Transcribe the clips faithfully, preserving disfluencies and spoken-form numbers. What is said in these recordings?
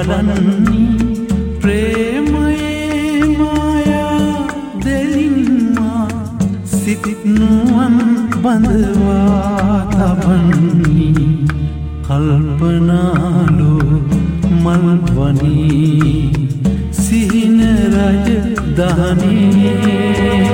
වඩන්නේ ප්‍රේමයේ මායා දෙලින්මා සිත් නුවන් බඳවා තබන්නේ කල්පනාලෝ මල්වනී සිහින රජ දහනේ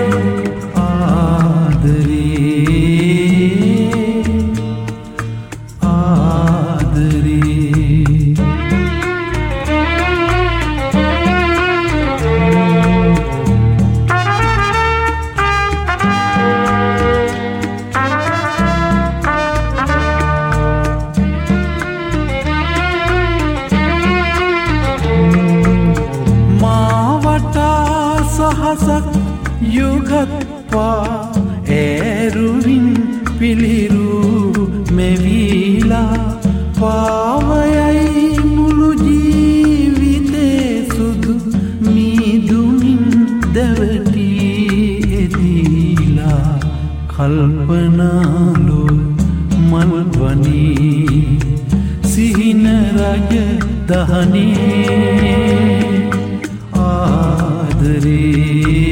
සහසක් යුගත්වා ඇරුවින් පිළිරු මෙවීලා පාවයයි මුළු ජීවිතේ සුදු මීදුමින් දැවටී එදීලා කල්පනාලෝ මල්වනී සිහින රජ දහනේ ආදරේ